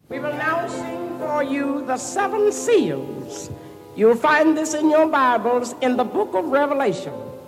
We will now sing for you the seven seals. You'll find this in your Bibles in the book of Revelation.